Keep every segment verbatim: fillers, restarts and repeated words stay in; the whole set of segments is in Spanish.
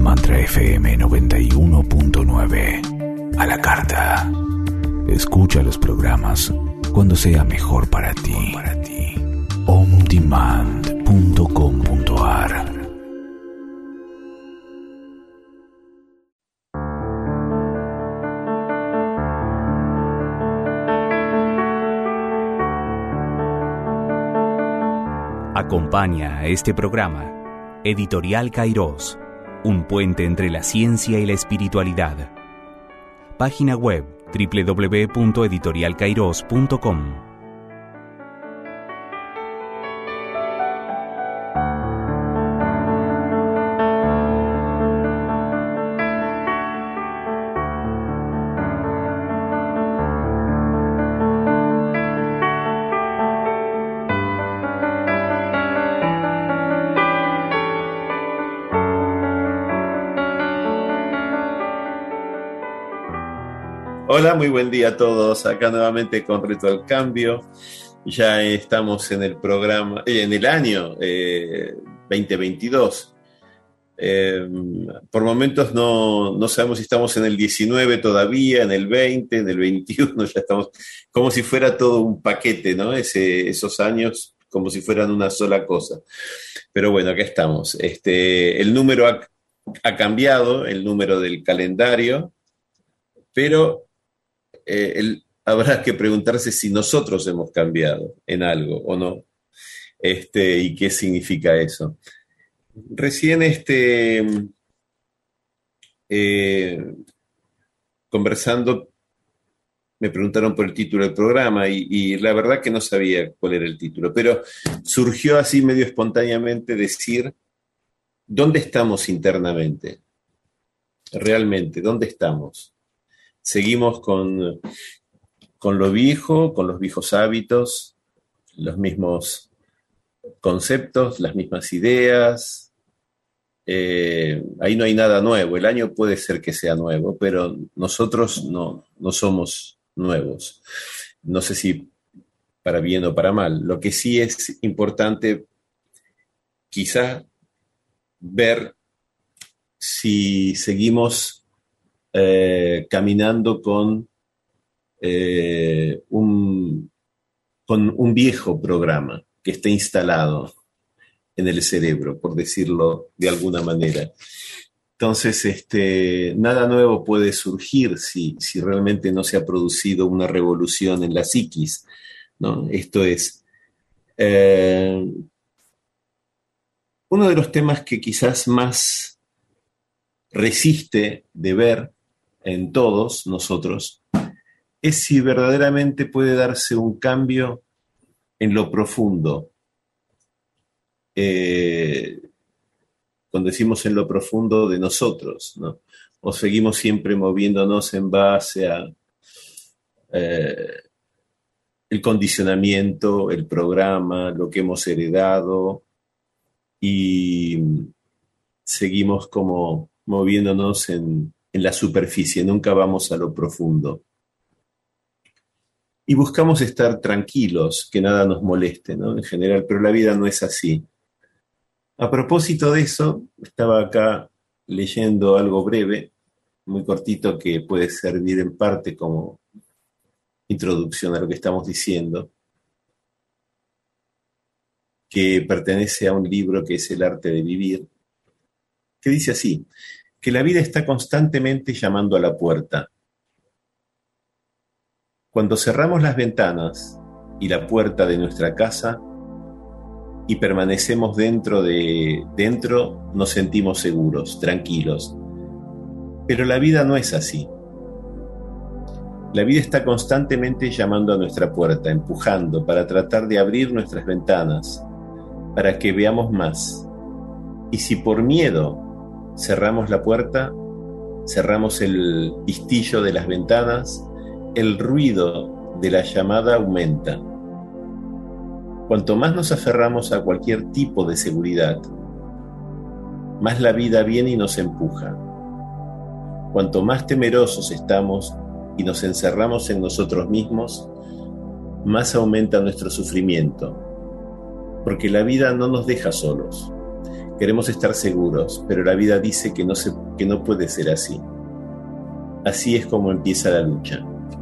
Mantra F M noventa y uno punto nueve. A la carta. Escucha los programas cuando sea mejor para ti. on demand punto com punto a r. Acompaña a este programa Editorial Kairos, un puente entre la ciencia y la espiritualidad. Página web doble u doble u doble u punto editorial kairos punto com. Hola, muy buen día a todos. Acá nuevamente con Reto al Cambio. Ya estamos en el programa, eh, en el año eh, veinte veintidós. Eh, por momentos no, no sabemos si estamos en el diecinueve todavía, en el veinte, en el veintiuno. Ya estamos como si fuera todo un paquete, ¿no? Ese, esos años como si fueran una sola cosa. Pero bueno, acá estamos. Este, el número ha, ha cambiado, el número del calendario, pero Eh, el, habrá que preguntarse si nosotros hemos cambiado en algo o no, este, y qué significa eso. Recién este, eh, conversando me preguntaron por el título del programa y, y la verdad que no sabía cuál era el título, pero surgió así medio espontáneamente decir, ¿dónde estamos internamente? Realmente, ¿dónde estamos? Seguimos con, con lo viejo, con los viejos hábitos, los mismos conceptos, las mismas ideas. Eh, ahí no hay nada nuevo. El año puede ser que sea nuevo, pero nosotros no, no somos nuevos. No sé si para bien o para mal. Lo que sí es importante quizá ver si seguimos Eh, caminando con, eh, un, con un viejo programa que está instalado en el cerebro, por decirlo de alguna manera. Entonces, este, nada nuevo puede surgir si, si realmente no se ha producido una revolución en la psiquis, ¿no? Esto es, eh, uno de los temas que quizás más resiste de ver en todos nosotros, es si verdaderamente puede darse un cambio en lo profundo. Eh, cuando decimos en lo profundo de nosotros, ¿no? O seguimos siempre moviéndonos en base a eh, el condicionamiento, el programa, lo que hemos heredado, y seguimos como moviéndonos en en la superficie, nunca vamos a lo profundo. Y buscamos estar tranquilos, que nada nos moleste, ¿no? En general, pero la vida no es así. A propósito de eso, estaba acá leyendo algo breve, muy cortito, que puede servir en parte como introducción a lo que estamos diciendo, que pertenece a un libro que es El arte de vivir, que dice así: que la vida está constantemente llamando a la puerta. Cuando cerramos las ventanas y la puerta de nuestra casa y permanecemos dentro de dentro, nos sentimos seguros, tranquilos. Pero la vida no es así. La vida está constantemente llamando a nuestra puerta, empujando para tratar de abrir nuestras ventanas, para que veamos más. Y si por miedo cerramos la puerta, cerramos el pistillo de las ventanas, el ruido de la llamada aumenta. Cuanto más nos aferramos a cualquier tipo de seguridad, más la vida viene y nos empuja. Cuanto más temerosos estamos y nos encerramos en nosotros mismos, más aumenta nuestro sufrimiento, porque la vida no nos deja solos. Queremos estar seguros, pero la vida dice que no, se, que no puede ser así. Así es como empieza la lucha.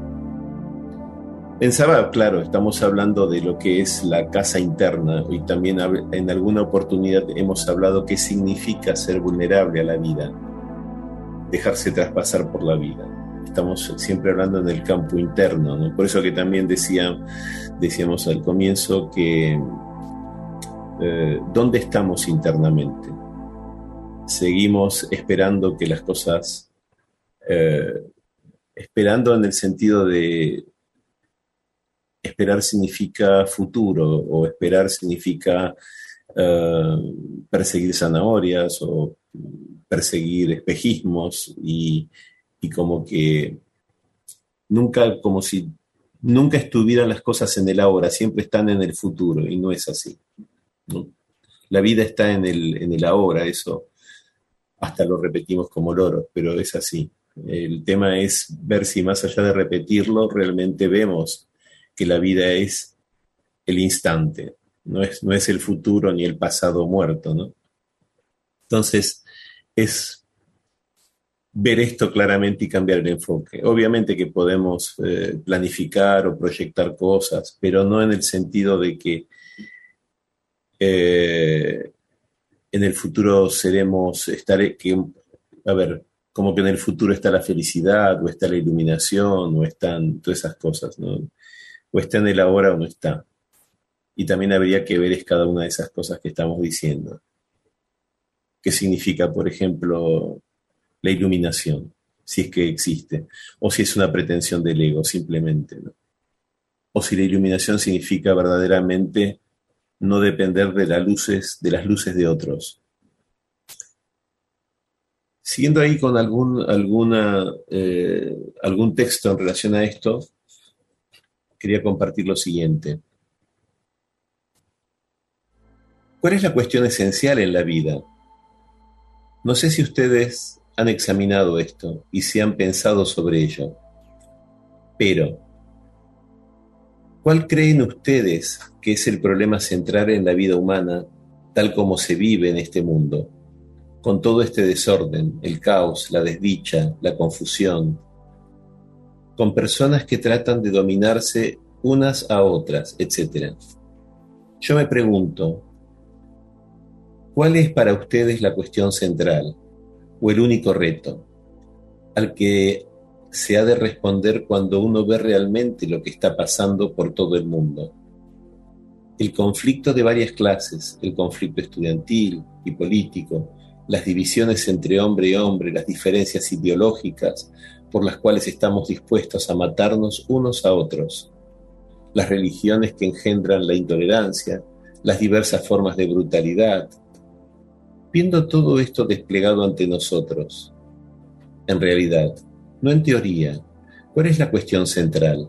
Pensaba, claro, estamos hablando de lo que es la casa interna y también en alguna oportunidad hemos hablado qué significa ser vulnerable a la vida, dejarse traspasar por la vida. Estamos siempre hablando en el campo interno, ¿no? Por eso que también decía, decíamos al comienzo que eh, ¿dónde estamos internamente? Seguimos esperando que las cosas, eh, esperando en el sentido de esperar significa futuro, o esperar significa uh, perseguir zanahorias o perseguir espejismos y, y como que nunca, como si nunca estuvieran las cosas en el ahora, siempre están en el futuro y no es así, ¿no? La vida está en el, en el ahora, eso hasta lo repetimos como loros, pero es así. El tema es ver si más allá de repetirlo realmente vemos que la vida es el instante, no es, no es el futuro ni el pasado muerto, ¿no? Entonces, es ver esto claramente y cambiar el enfoque. Obviamente que podemos eh, planificar o proyectar cosas, pero no en el sentido de que eh, en el futuro seremos, estaré, que, a ver, como que en el futuro está la felicidad, o está la iluminación, o están todas esas cosas, ¿no? O está en el ahora o no está. Y también habría que ver es cada una de esas cosas que estamos diciendo. ¿Qué significa, por ejemplo, la iluminación? Si es que existe. O si es una pretensión del ego, simplemente, ¿no? O si la iluminación significa verdaderamente no depender de las luces, de las luces de otros. Siguiendo ahí con algún, alguna, eh, algún texto en relación a esto, quería compartir lo siguiente. ¿Cuál es la cuestión esencial en la vida? No sé si ustedes han examinado esto y si han pensado sobre ello, pero ¿cuál creen ustedes que es el problema central en la vida humana tal como se vive en este mundo? Con todo este desorden, el caos, la desdicha, la confusión, con personas que tratan de dominarse unas a otras, etcétera. Yo me pregunto, ¿cuál es para ustedes la cuestión central o el único reto al que se ha de responder cuando uno ve realmente lo que está pasando por todo el mundo? El conflicto de varias clases, el conflicto estudiantil y político, las divisiones entre hombre y hombre, las diferencias ideológicas por las cuales estamos dispuestos a matarnos unos a otros, las religiones que engendran la intolerancia, las diversas formas de brutalidad. Viendo todo esto desplegado ante nosotros, en realidad, no en teoría, ¿cuál es la cuestión central?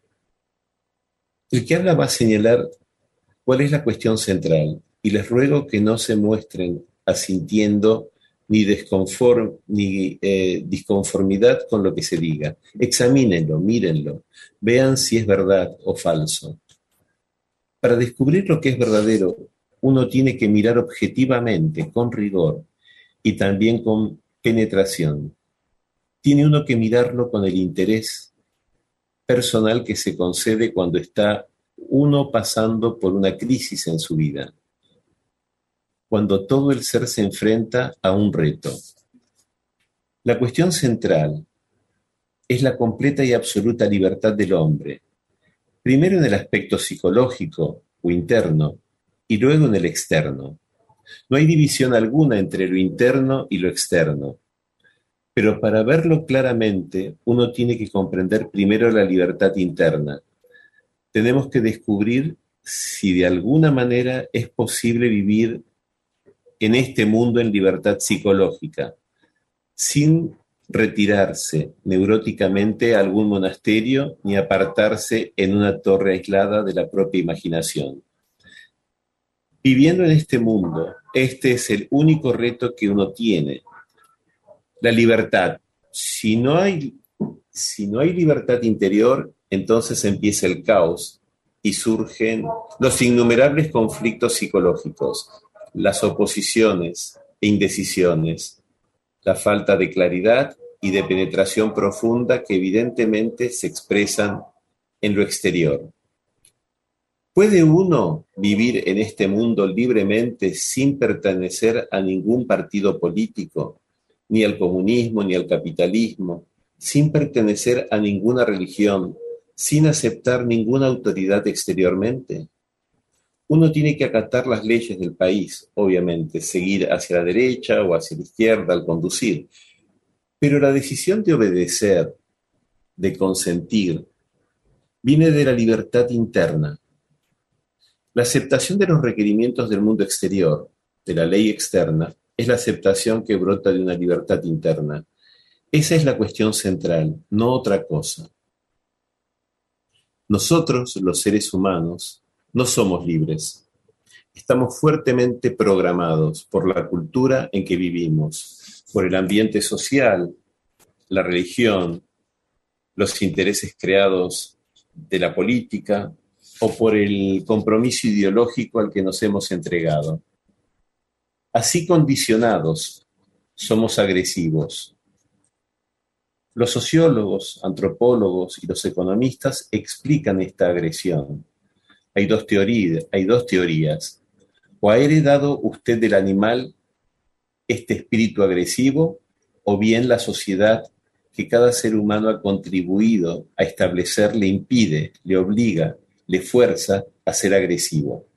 El que habla va a señalar cuál es la cuestión central, y les ruego que no se muestren asintiendo ni, desconform, ni eh, disconformidad con lo que se diga. Examínenlo, mírenlo, vean si es verdad o falso. Para descubrir lo que es verdadero, uno tiene que mirar objetivamente, con rigor, y también con penetración. Tiene uno que mirarlo con el interés personal que se concede cuando está uno pasando por una crisis en su vida, cuando todo el ser se enfrenta a un reto. La cuestión central es la completa y absoluta libertad del hombre, primero en el aspecto psicológico o interno, y luego en el externo. No hay división alguna entre lo interno y lo externo, pero para verlo claramente uno tiene que comprender primero la libertad interna. Tenemos que descubrir si de alguna manera es posible vivir en este mundo en libertad psicológica, sin retirarse neuróticamente a algún monasterio ni apartarse en una torre aislada de la propia imaginación. Viviendo en este mundo, este es el único reto que uno tiene, la libertad. Si no hay, si no hay libertad interior, entonces empieza el caos y surgen los innumerables conflictos psicológicos, las oposiciones e indecisiones, la falta de claridad y de penetración profunda que evidentemente se expresan en lo exterior. ¿Puede uno vivir en este mundo libremente sin pertenecer a ningún partido político, ni al comunismo, ni al capitalismo, sin pertenecer a ninguna religión, sin aceptar ninguna autoridad exteriormente? Uno tiene que acatar las leyes del país, obviamente, seguir hacia la derecha o hacia la izquierda al conducir, pero la decisión de obedecer, de consentir, viene de la libertad interna. La aceptación de los requerimientos del mundo exterior, de la ley externa, es la aceptación que brota de una libertad interna. Esa es la cuestión central, no otra cosa. Nosotros, los seres humanos, no somos libres. Estamos fuertemente programados por la cultura en que vivimos, por el ambiente social, la religión, los intereses creados de la política, o por el compromiso ideológico al que nos hemos entregado. Así condicionados, somos agresivos. Los sociólogos, antropólogos y los economistas explican esta agresión. Hay dos teorías, hay dos teorías. O ha heredado usted del animal este espíritu agresivo, o bien la sociedad que cada ser humano ha contribuido a establecer le impide, le obliga, le fuerza a ser agresivo.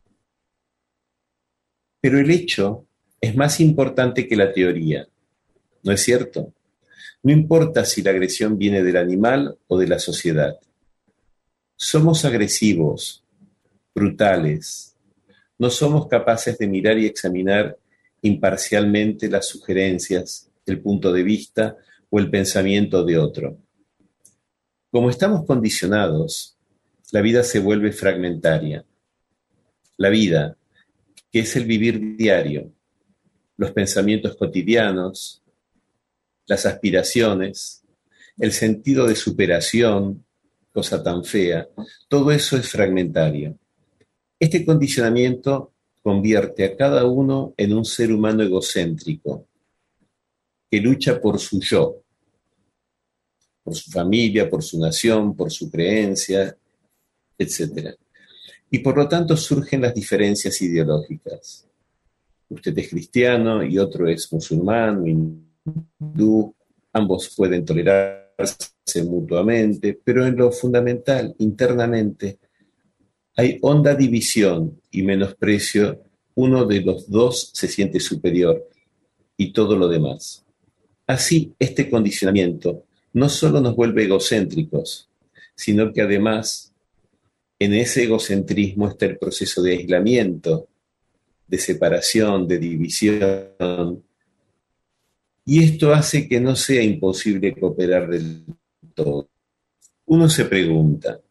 Pero el hecho es más importante que la teoría, ¿no es cierto? No importa si la agresión viene del animal o de la sociedad. Somos agresivos, brutales. No somos capaces de mirar y examinar imparcialmente las sugerencias, el punto de vista o el pensamiento de otro. Como estamos condicionados, la vida se vuelve fragmentaria. La vida, que es el vivir diario, los pensamientos cotidianos, las aspiraciones, el sentido de superación, cosa tan fea, todo eso es fragmentario. Este condicionamiento convierte a cada uno en un ser humano egocéntrico, que lucha por su yo, por su familia, por su nación, por su creencia, etcétera. Y por lo tanto surgen las diferencias ideológicas. Usted es cristiano y otro es musulmán, hindú, ambos pueden tolerarse mutuamente, pero en lo fundamental, internamente, hay honda división y menosprecio. Uno de los dos se siente superior y todo lo demás. Así, este condicionamiento no solo nos vuelve egocéntricos, sino que además en ese egocentrismo está el proceso de aislamiento, de separación, de división. Y esto hace que no sea imposible cooperar del todo. Uno se pregunta,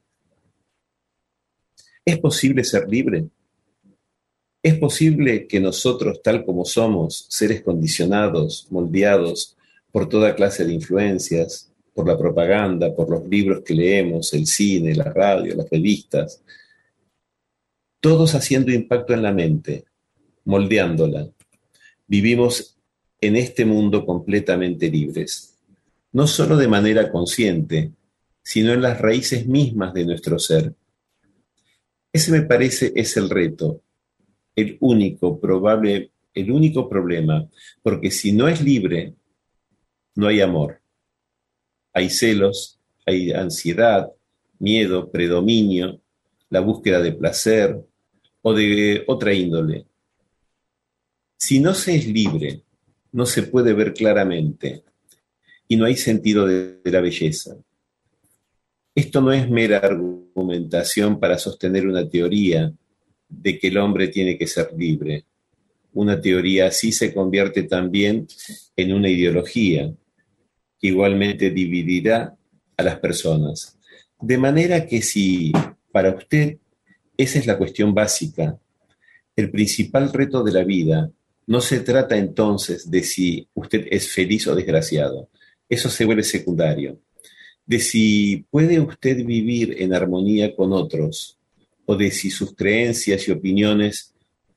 ¿es posible ser libre? ¿Es posible que nosotros, tal como somos, seres condicionados, moldeados por toda clase de influencias, por la propaganda, por los libros que leemos, el cine, la radio, las revistas, todos haciendo impacto en la mente, moldeándola? Vivimos en este mundo completamente libres, no solo de manera consciente, sino en las raíces mismas de nuestro ser. Ese me parece es el reto, el único probable, el único problema, porque si no es libre, no hay amor. Hay celos, hay ansiedad, miedo, predominio, la búsqueda de placer o de otra índole. Si no se es libre, no se puede ver claramente y no hay sentido de, de la belleza. Esto no es mera argumentación para sostener una teoría de que el hombre tiene que ser libre. Una teoría así se convierte también en una ideología que igualmente dividirá a las personas. De manera que si para usted esa es la cuestión básica, el principal reto de la vida, no se trata entonces de si usted es feliz o desgraciado. Eso se vuelve secundario. De si puede usted vivir en armonía con otros, o de si sus creencias y opiniones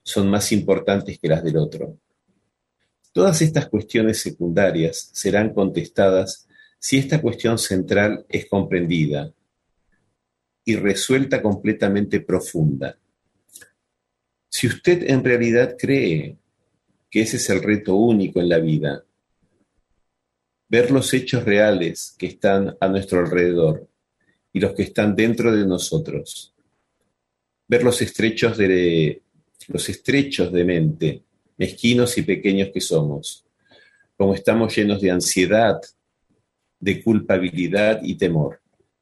son más importantes que las del otro. Todas estas cuestiones secundarias serán contestadas si esta cuestión central es comprendida y resuelta completamente profunda. Si usted en realidad cree que ese es el reto único en la vida, ver los hechos reales que están a nuestro alrededor y los que están dentro de nosotros, ver los estrechos de, los estrechos de mente, mezquinos y pequeños que somos, como estamos llenos de ansiedad, de culpabilidad y temor.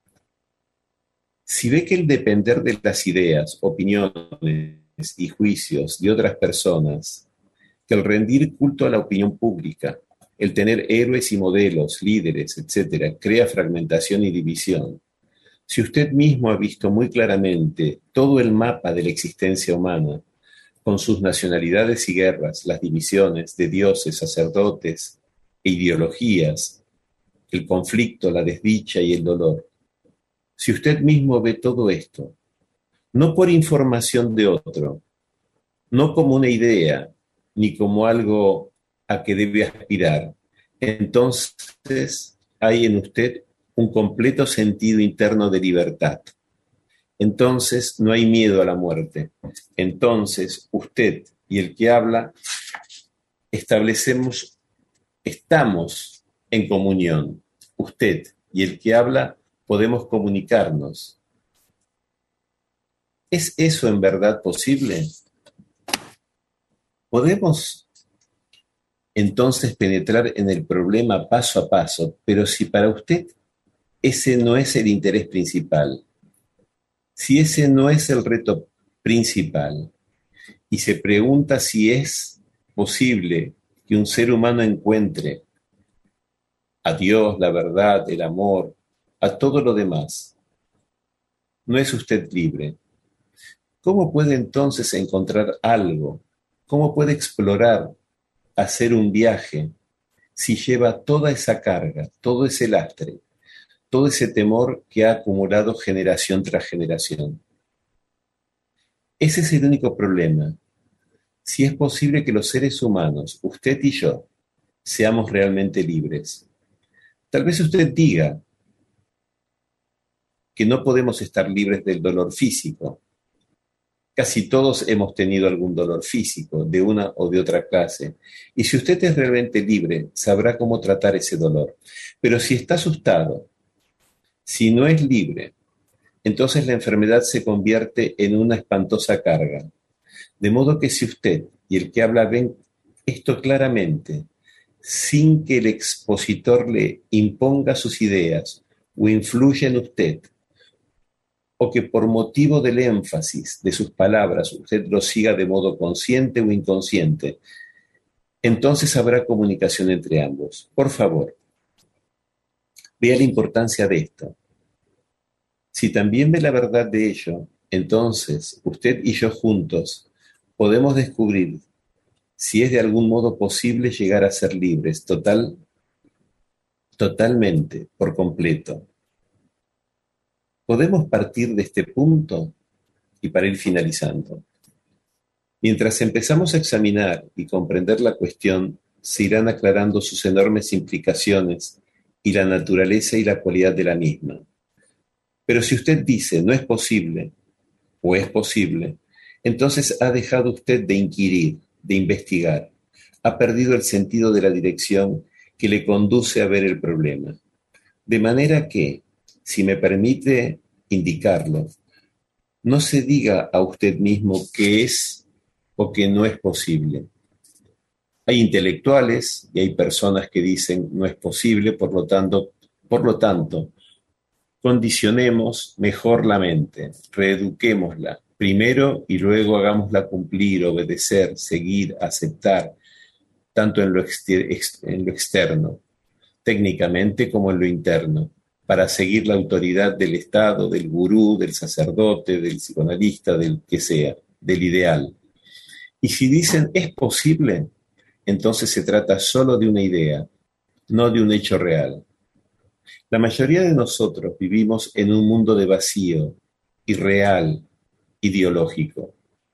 Si ve que el depender de las ideas, opiniones y juicios de otras personas, que el rendir culto a la opinión pública, el tener héroes y modelos, líderes, etcétera, crea fragmentación y división, si usted mismo ha visto muy claramente todo el mapa de la existencia humana, con sus nacionalidades y guerras, las divisiones de dioses, sacerdotes e ideologías, el conflicto, la desdicha y el dolor. Si usted mismo ve todo esto, no por información de otro, no como una idea, ni como algo a que debe aspirar, entonces hay en usted un completo sentido interno de libertad. Entonces no hay miedo a la muerte. Entonces usted y el que habla establecemos, estamos en comunión. Usted y el que habla podemos comunicarnos. ¿Es eso en verdad posible? ¿Podemos entonces penetrar en el problema paso a paso? Pero si para usted ese no es el interés principal, si ese no es el reto principal, y se pregunta si es posible que un ser humano encuentre a Dios, la verdad, el amor, a todo lo demás, no es usted libre. ¿Cómo puede entonces encontrar algo? ¿Cómo puede explorar, hacer un viaje, si lleva toda esa carga, todo ese lastre, todo ese temor que ha acumulado generación tras generación? Ese es el único problema. Si es posible que los seres humanos, usted y yo, seamos realmente libres. Tal vez usted diga que no podemos estar libres del dolor físico. Casi todos hemos tenido algún dolor físico, de una o de otra clase. Y si usted es realmente libre, sabrá cómo tratar ese dolor. Pero si está asustado, si no es libre, entonces la enfermedad se convierte en una espantosa carga. De modo que si usted y el que habla ven esto claramente, sin que el expositor le imponga sus ideas o influya en usted, o que por motivo del énfasis de sus palabras usted lo siga de modo consciente o inconsciente, entonces habrá comunicación entre ambos. Por favor, vea la importancia de esto. Si también ve la verdad de ello, entonces usted y yo juntos podemos descubrir si es de algún modo posible llegar a ser libres, total, totalmente, por completo. Podemos partir de este punto y para ir finalizando. Mientras empezamos a examinar y comprender la cuestión, se irán aclarando sus enormes implicaciones y la naturaleza y la cualidad de la misma. Pero si usted dice no es posible o es posible, entonces ha dejado usted de inquirir, de investigar. Ha perdido el sentido de la dirección que le conduce a ver el problema. De manera que, si me permite indicarlo, no se diga a usted mismo que es o que no es posible. Hay intelectuales y hay personas que dicen no es posible, por lo tanto, por lo tanto, condicionemos mejor la mente, reeduquémosla primero y luego hagámosla cumplir, obedecer, seguir, aceptar, tanto en lo, exter- ex- en lo externo, técnicamente como en lo interno, para seguir la autoridad del Estado, del gurú, del sacerdote, del psicoanalista, del que sea, del ideal. Y si dicen es posible, entonces se trata solo de una idea, no de un hecho real. La mayoría de nosotros vivimos en un mundo de vacío, irreal, ideológico.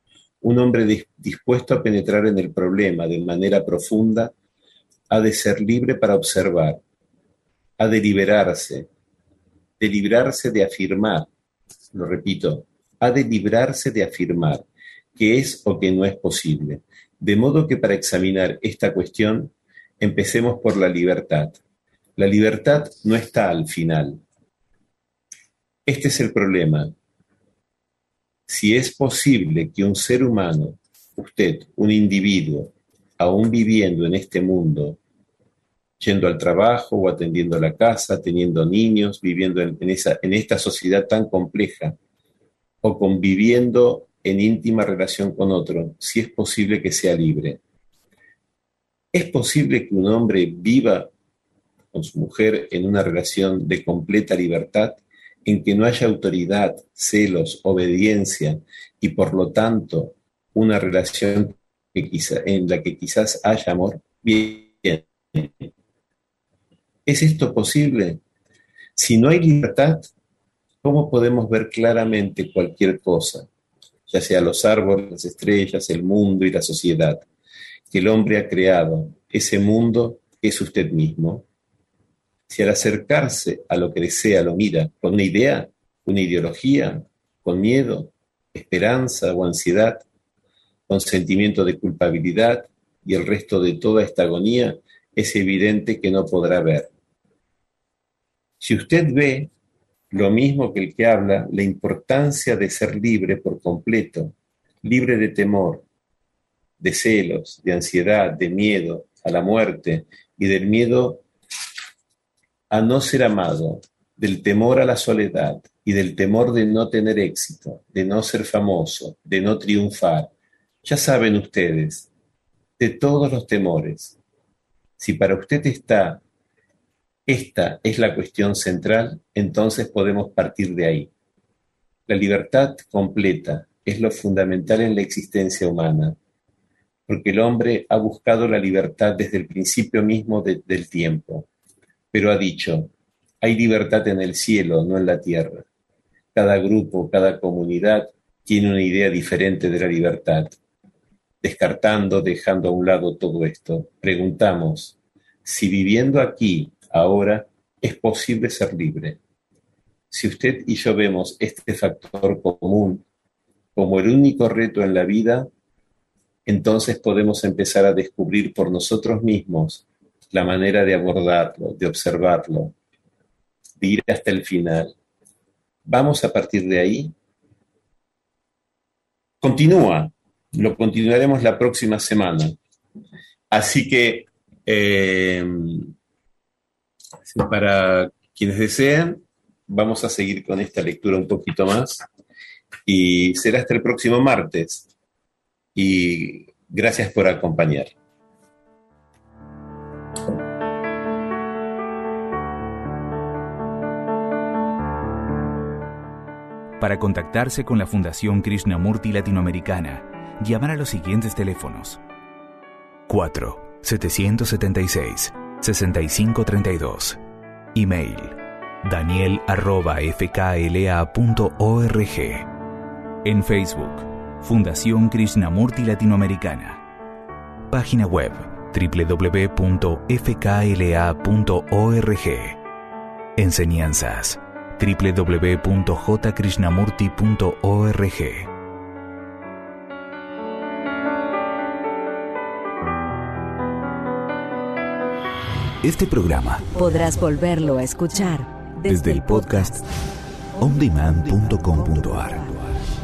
Un hombre dis- dispuesto a penetrar en el problema de manera profunda ha de ser libre para observar, ha de liberarse, de librarse de afirmar, lo repito, ha de librarse de afirmar que es o que no es posible. De modo que para examinar esta cuestión, empecemos por la libertad. La libertad no está al final. Este es el problema. Si es posible que un ser humano, usted, un individuo, aún viviendo en este mundo, yendo al trabajo o atendiendo a la casa, teniendo niños, viviendo en, en, esa, en esta sociedad tan compleja, o conviviendo en íntima relación con otro, si es posible que sea libre. ¿Es posible que un hombre viva con su mujer en una relación de completa libertad, en que no haya autoridad, celos, obediencia y por lo tanto una relación que quizá, en la que quizás haya amor? Bien. ¿Es esto posible? Si no hay libertad, ¿cómo podemos ver claramente cualquier cosa, ya sea los árboles, las estrellas, el mundo y la sociedad, que el hombre ha creado? Ese mundo es usted mismo. Si al acercarse a lo que desea lo mira con una idea, una ideología, con miedo, esperanza o ansiedad, con sentimiento de culpabilidad y el resto de toda esta agonía, es evidente que no podrá ver. Si usted ve lo mismo que el que habla, la importancia de ser libre por completo, libre de temor, de celos, de ansiedad, de miedo a la muerte y del miedo a no ser amado, del temor a la soledad y del temor de no tener éxito, de no ser famoso, de no triunfar. Ya saben ustedes, de todos los temores. Si para usted está, esta es la cuestión central, entonces podemos partir de ahí. La libertad completa es lo fundamental en la existencia humana, porque el hombre ha buscado la libertad desde el principio mismo de, del tiempo. Pero ha dicho, hay libertad en el cielo, no en la tierra. Cada grupo, cada comunidad tiene una idea diferente de la libertad. Descartando, dejando a un lado todo esto, preguntamos, si viviendo aquí, ahora, es posible ser libre. Si usted y yo vemos este factor común como el único reto en la vida, entonces podemos empezar a descubrir por nosotros mismos la manera de abordarlo, de observarlo, de ir hasta el final. ¿Vamos a partir de ahí? Continúa, lo continuaremos la próxima semana. Así que, eh, para quienes desean, vamos a seguir con esta lectura un poquito más y será hasta el próximo martes. Y gracias por acompañar. Para contactarse con la Fundación Krishnamurti Latinoamericana, llamar a los siguientes teléfonos: cuatro siete siete seis, seis cinco tres dos. Email: daniel arroba f k l a punto org. En Facebook: Fundación Krishnamurti Latinoamericana. Página web: doble u doble u doble u punto f k l a punto org. Enseñanzas: doble u doble u doble u punto j krishnamurti punto org. Este programa podrás volverlo a escuchar desde el podcast on demand punto com punto a r.